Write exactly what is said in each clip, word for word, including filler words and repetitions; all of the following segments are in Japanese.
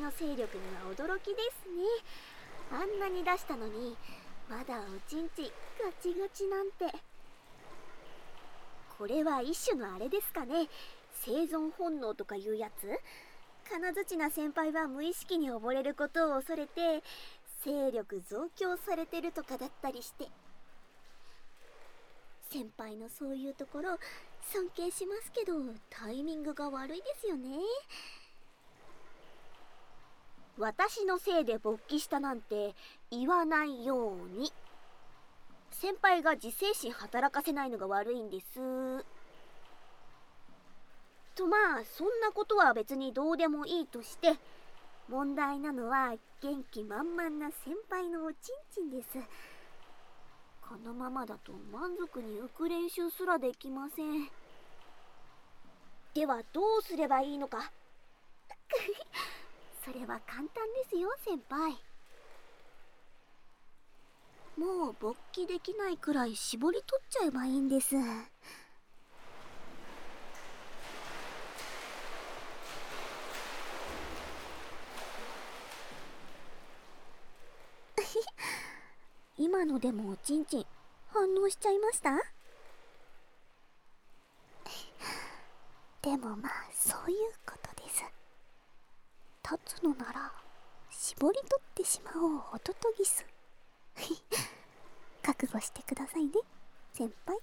の勢力には驚きですね。あんなに出したのにまだおちんちガチガチなんて。これは一種のあれですかね。生存本能とかいうやつ。金槌な先輩は無意識に溺れることを恐れて勢力増強されてるとかだったりして。先輩のそういうところ尊敬しますけど、タイミングが悪いですよね。私のせいで勃起したなんて言わないように。先輩が自制心働かせないのが悪いんです。とまあそんなことは別にどうでもいいとして、問題なのは元気満々な先輩のおちんちんです。このままだと満足に浮く練習すらできません。ではどうすればいいのか。それは簡単ですよ先輩。もう勃起できないくらい絞り取っちゃえばいいんです。今のでもおちんちん反応しちゃいました？でもまあそういうことです。立つのなら絞り取ってしまおうホトトギス。覚悟してくださいね先輩。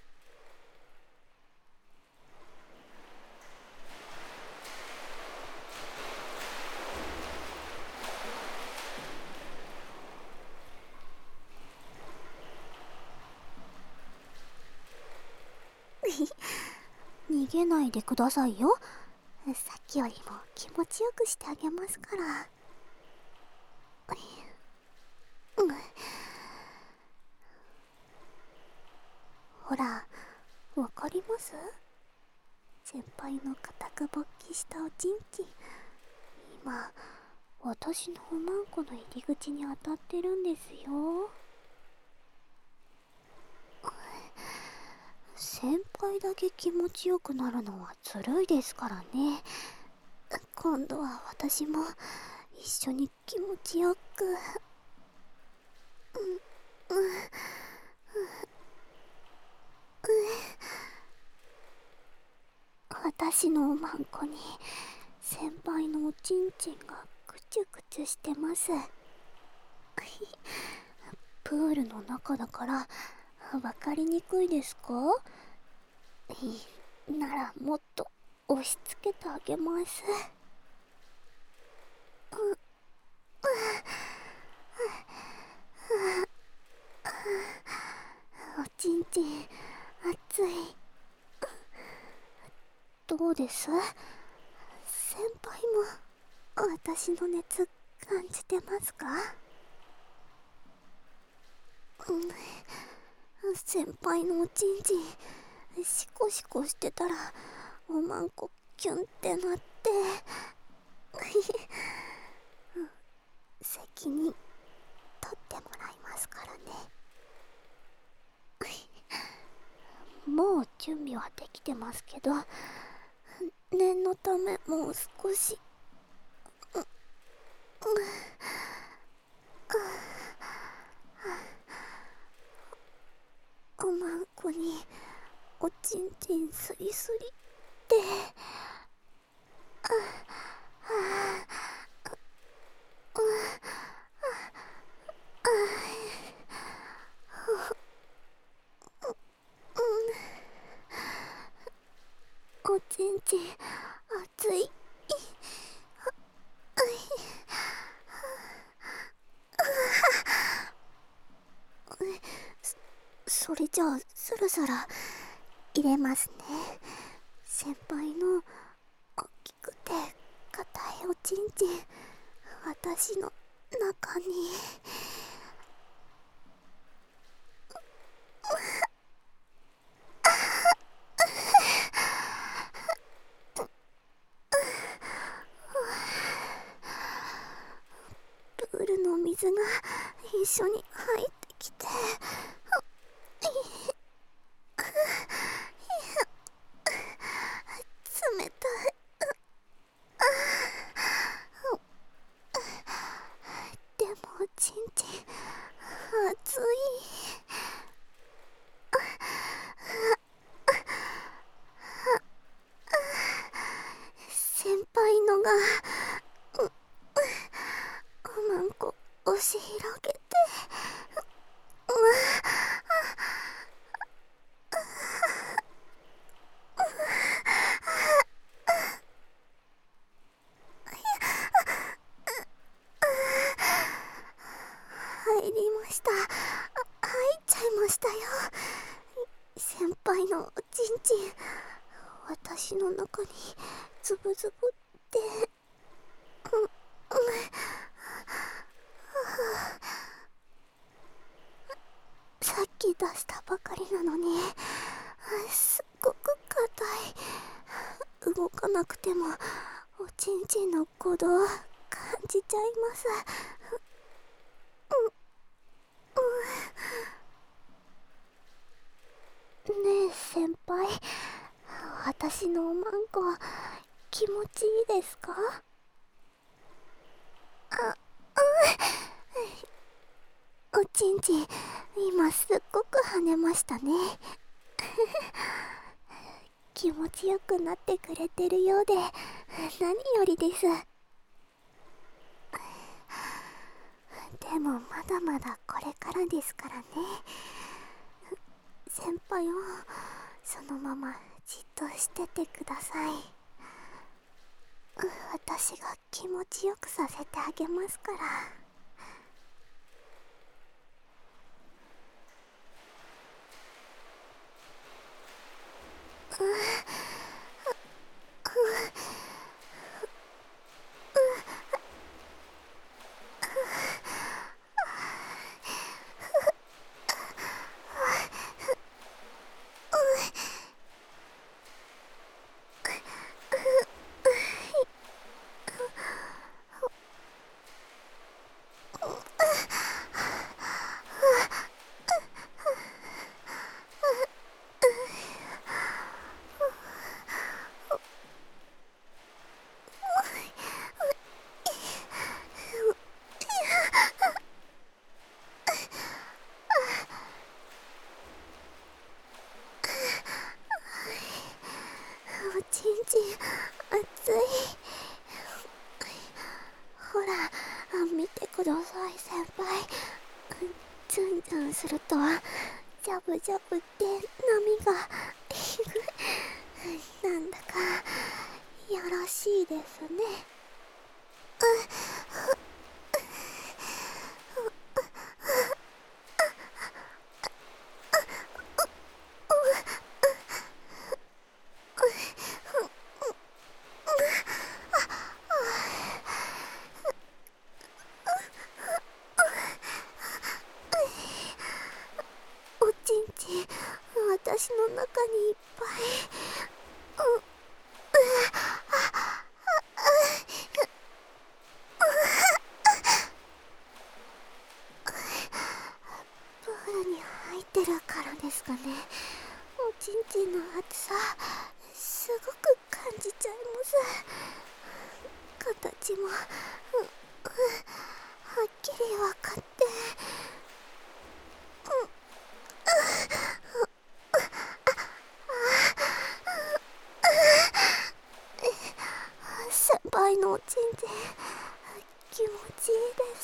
逃げないでくださいよ。さっきよりも気持ちよくしてあげますから。うん、ほらわかります？先輩の固く勃起したおちんちん、今私のおまんこの入り口に当たってるんですよ。先輩だけ気持ちよくなるのはずるいですからね。今度は私も一緒に気持ちよく。うん、うん、うん、私のおまんこに先輩のおちんちんがクチュクチュしてます。プールの中だから分かりにくいですか？ならもっと押し付けてあげます。おちんちん熱い。どうです？先輩も私の熱感じてますか？うん、先輩のおちんちんシコシコしてたらおまんこキュンってなって責任取ってもらいますからね。もう準備はできてますけど、念のためもう少し。おまんこにおちんちんスリスリって。おちんちん熱い。そそれじゃあそろそろ入れますね。先輩の大きくて硬いおちんちん私の中に。プールの水が一緒に入ってきて。冷たい。 おちんちん熱い。先輩のがうおまんこ押し広げて、うわ入りました。入っちゃいましたよ。先輩のおちんちん私の中にズブズブってうんうんさっき出したばかりなのにすっごく硬い。動かなくてもおちんちんの鼓動感じちゃいます。ねえ先輩、私のおまんこ気持ちいいですか？あ、うん、おちんちん今すっごく跳ねましたね。気持ちよくなってくれてるようで何よりです。でもまだまだこれからですからね。先輩はそのままじっとしててください。私が気持ちよくさせてあげますから。ううおちんちん熱い。ほら見てください先輩。ツンツンするとジャブジャブって波がなんだかよろしいですね。おちんちん私の中にいっぱい。うプールに入ってるからですかね。おちんちんの熱さすごく感じちゃいます。形もううはっきり分かって、うん先輩のおちんちん気持ちいいです。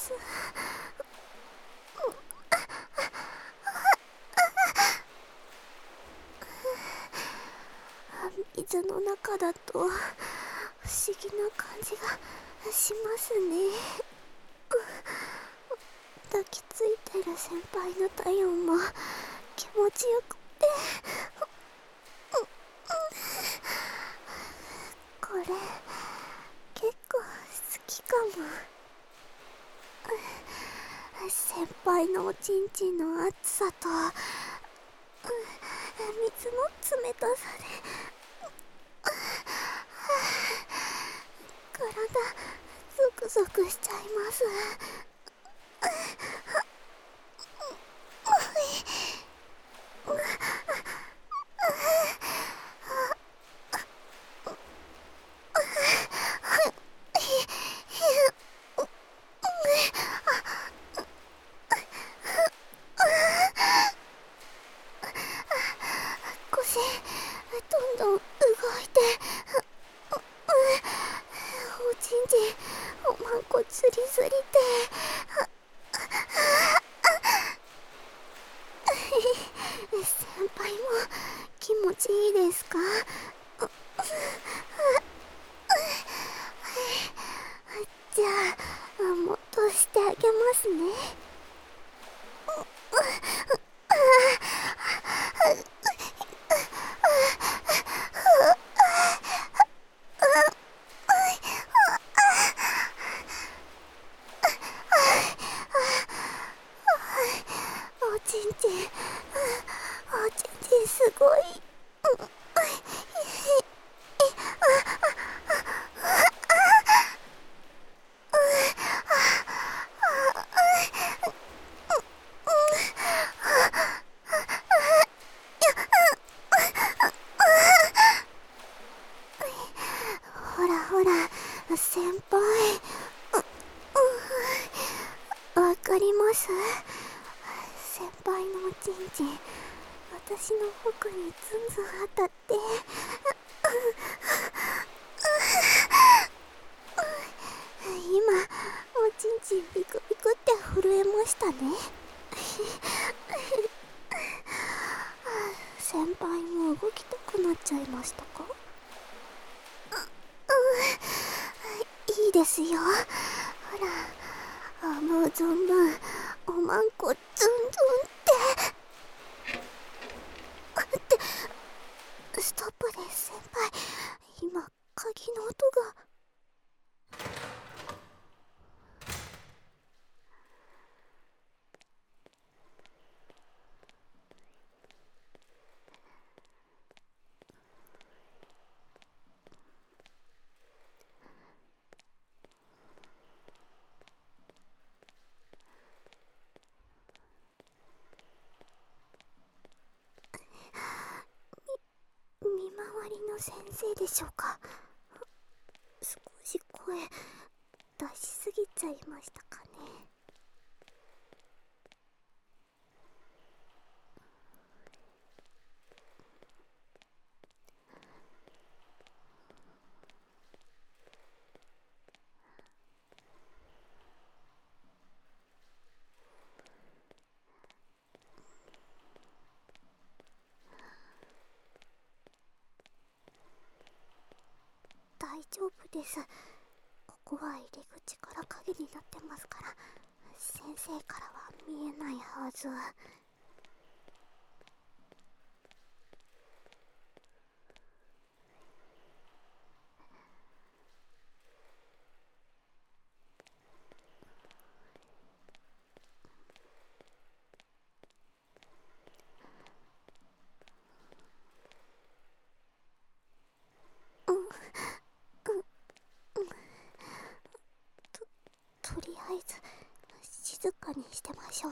水の中だと不思議な感じがしますね。抱きついてる先輩の体温も気持ちよくて、これ結構好きかも。先輩のおちんちんの熱さと水の冷たさで体ゾクゾクしちゃいます。 ですね。おちんちん、おちんちんすごい。ほらほら、先輩。わかります。先輩のおちんちん、私の服にズンズン当たって、今、おちんちんビクビクって震えましたね。先輩も動きたくなっちゃいましたか？いいですよ。ほら、思う存分おまんこズンズンってってストップです。先輩、今鍵の音が。見回りの先生でしょうか。少し声出しすぎちゃいましたかね。大丈夫です。ここは入り口から影になってますから、先生からは見えないはず。と、とりあえず静かにしてましょう。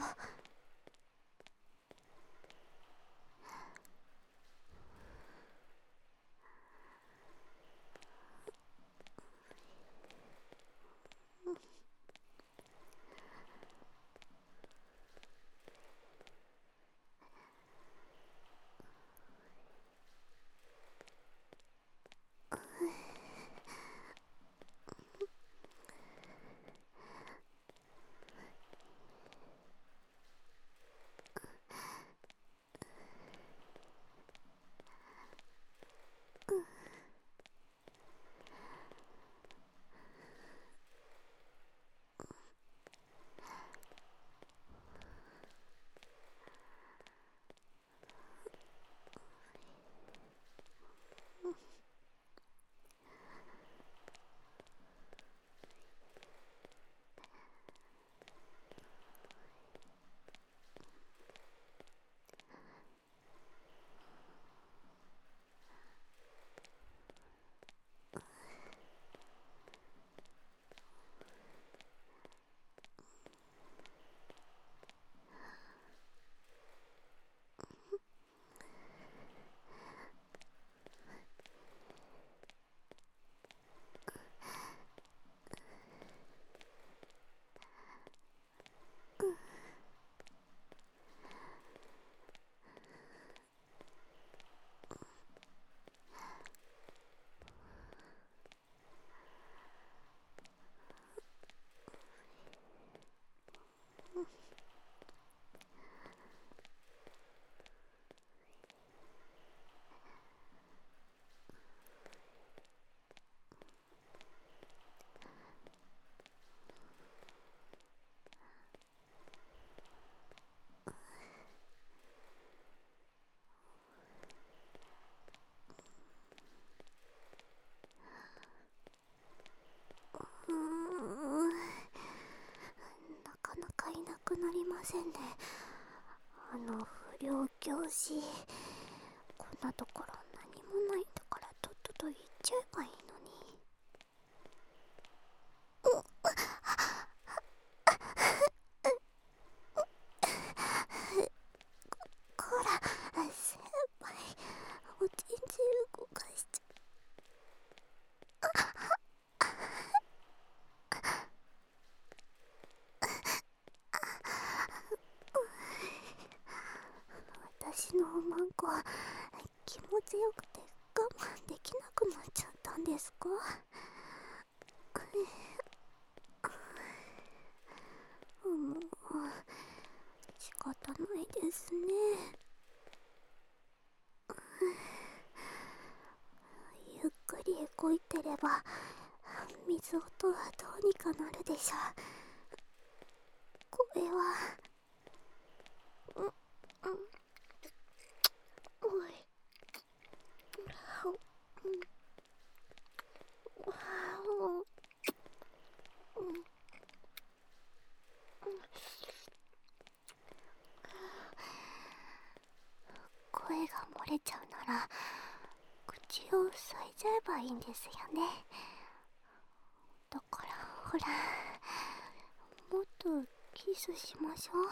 ませんね。あの不良教師、こんなところ何もないんだからとっとと行っちゃえばいいのに。こら先輩、おちんちん動かしちゃ私のおまんこ、気持ちよくて我慢できなくなっちゃったんですか？もう仕方ないですね。ゆっくり動いてれば水音はどうにかなるでしょう。これはうんうんおいうんうん声が漏れちゃうなら口を塞いじゃえばいいんですよね。だからほら、もっとキスしましょう。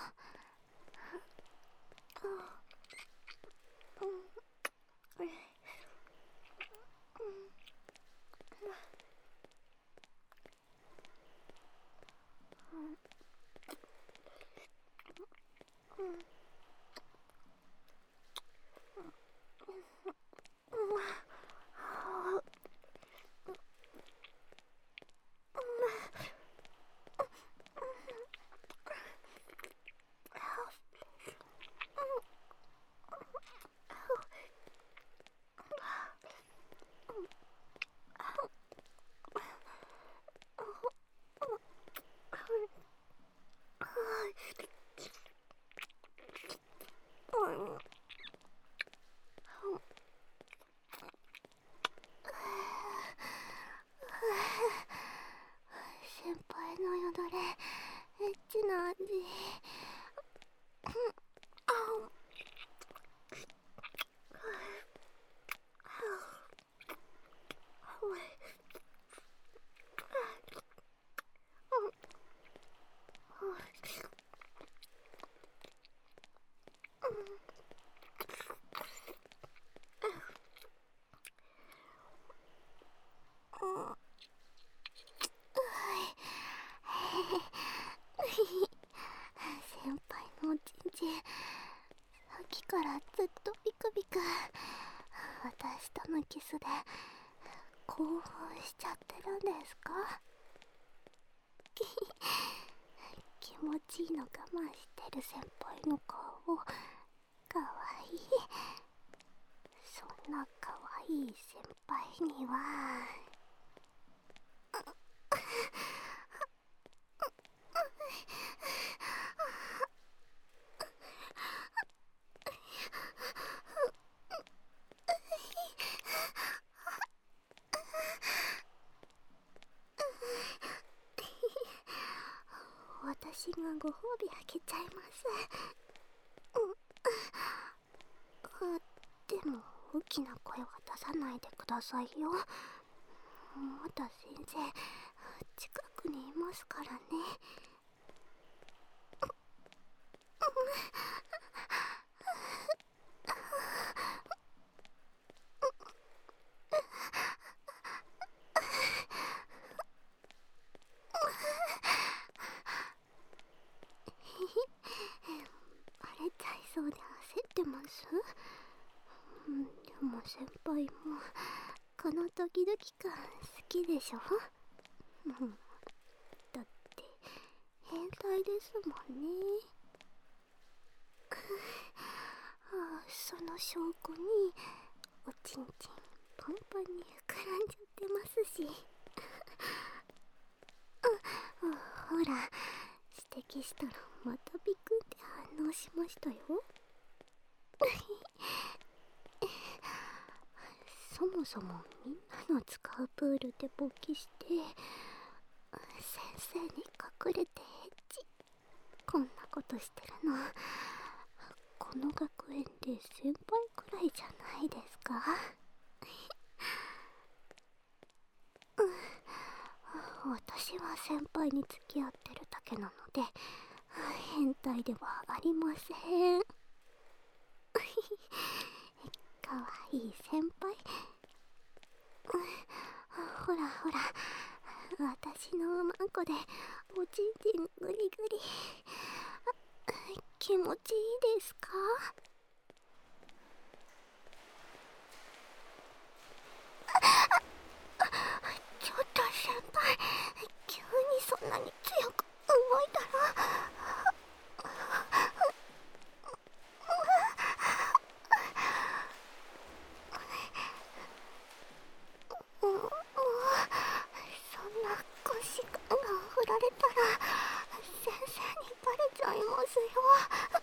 先輩のよだれ、エッチな味。先輩のおちんちん、さっきからずっとビクビク。私とのキスで興奮しちゃってるんですか？気持ちいいの我慢してる先輩の顔、かわいい。そんなかわいい先輩には私がご褒美あげちゃいます。うん、でも大きな声は出さないでくださいよ。まだ先生近くにいますからね。バレちゃいそうで焦ってます。うん、でも先輩もこのドキドキ感好きでしょ？うん、だって変態ですもんね。ああ、その証拠におちんちんパンパンに膨らんじゃってますし。うん、ほら指摘したらまたビクって反応しましたよ。そもそもみんなの使うプールで勃起して先生に隠れてエッチ。 こんなことしてるのこの学園で先輩くらいじゃないですか。私は先輩に付き合ってるだけなので変態ではありません。かわいい先輩。ほらほら、私のマンコでおちんちんグリグリ。気持ちいいですか？ちょっと先輩、急にそんなに強く動いたら。もう、もうそんな腰が振られたら先生にバレちゃいますよ。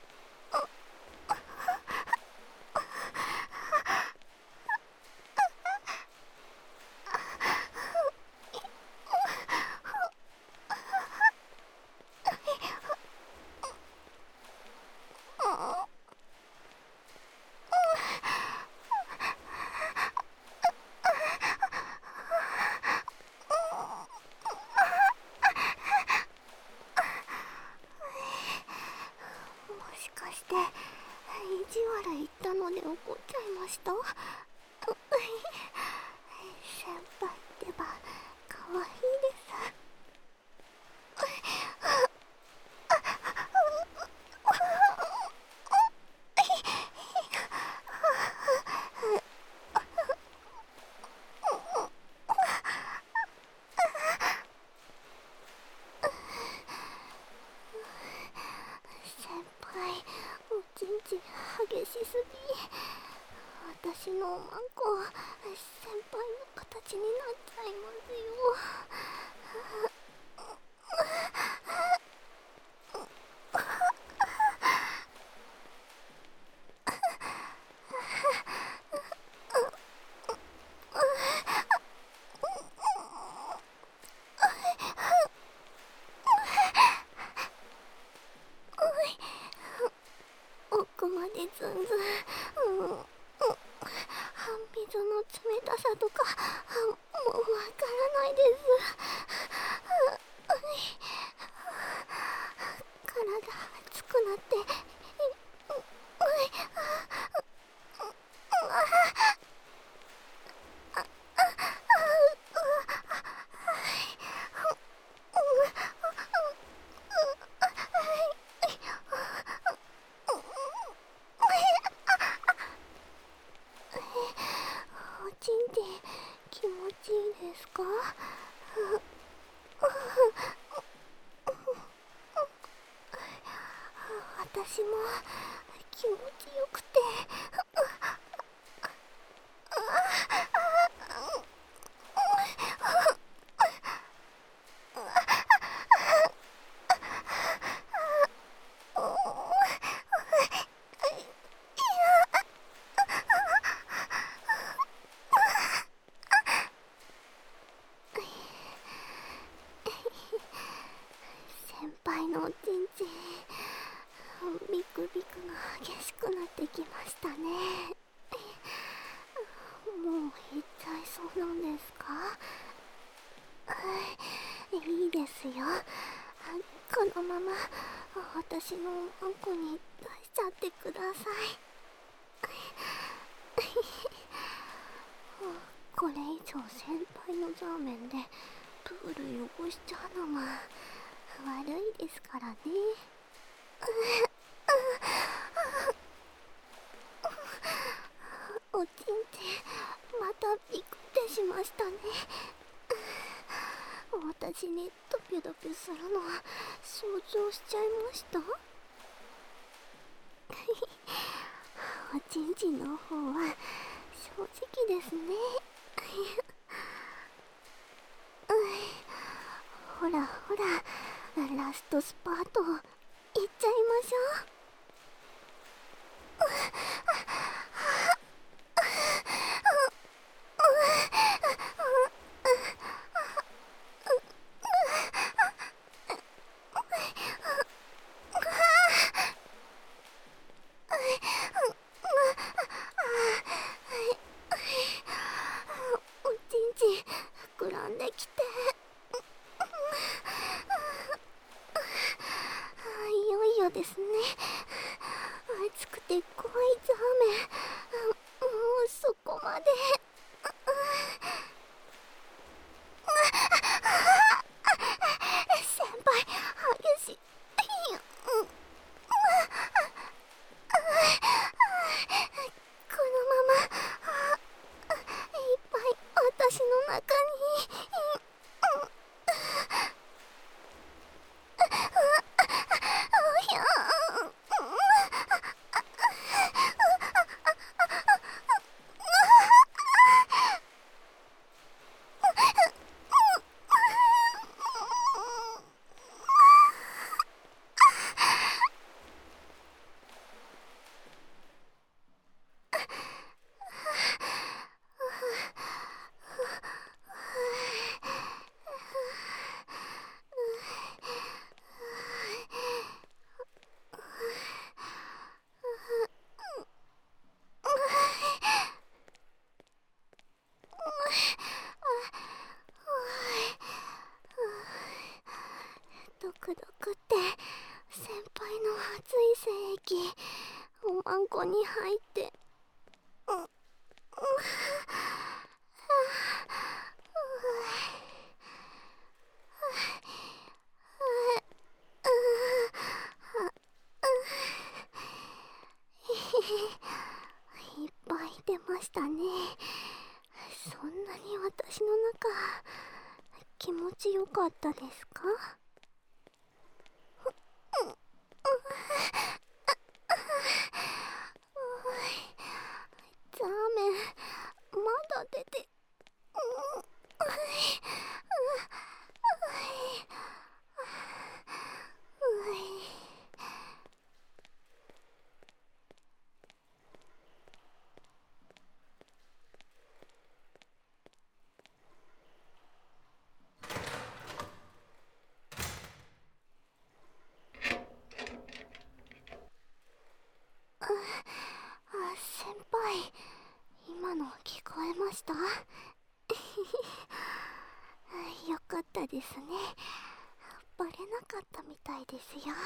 もしかして意地悪言ったので怒っちゃいました？先輩ってばかわいいです。先輩、おちんちん激しすぎ。私のマンコ先輩の形になっちゃいますよ。奥までずんずん、うんうん、水の冷たさとかもうわからないです。体熱くなって、おちんちん気持ちいいですか？私も気持ちよくて。先輩のおちんちんビクビクが激しくなってきましたね。もういっちゃいそうなんですか？いいですよ。このまま私のマンコに出しちゃってください。これ以上先輩のザーメンでプール汚しちゃうのは悪いですからね。おちんちんまたビクってしましたね。私にドピュドピュするのは想像しちゃいました。おちんちんの方は正直ですね。ほらほら、ラストスパートいっちゃいましょう。 嫌ですね。暑くて怖いザーメン。もうそこまで。先輩、激しい。このままいっぱい私の中に。ドクドクって先輩の熱い精液おまんこに入って、うん、うん、いっぱい出ましたね。そんなに私の中気持ちよかったですか？ザーメンまだ出て、うん、先輩、今の聞こえました？よかったですね。バレなかったみたいですよ。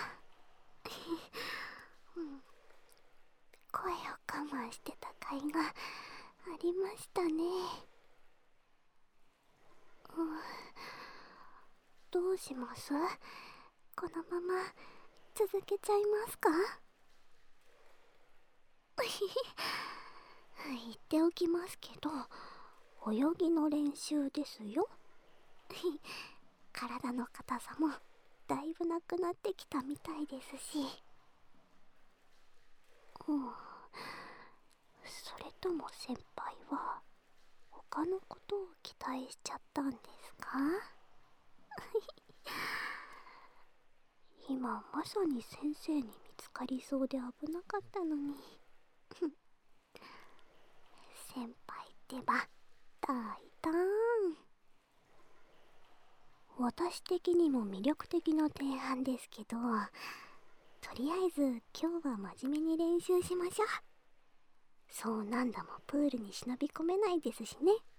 うん、声を我慢してた甲斐がありましたね。うん、どうします？このまま続けちゃいますか？言っておきますけど、泳ぎの練習ですよ。体の硬さもだいぶなくなってきたみたいですし。うん、それとも先輩は他のことを期待しちゃったんですか？今まさに先生に見つかりそうで危なかったのに。先輩ってば大胆。私的にも魅力的な提案ですけど、とりあえず今日は真面目に練習しましょう。そう何度もプールに忍び込めないですしね。